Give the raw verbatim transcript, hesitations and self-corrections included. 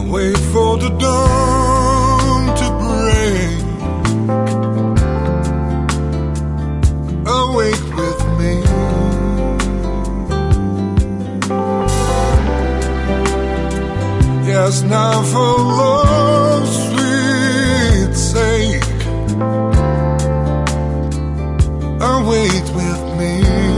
wait for the dawn to break. Awake with me. Yes, now for love's sweet sake, await with me.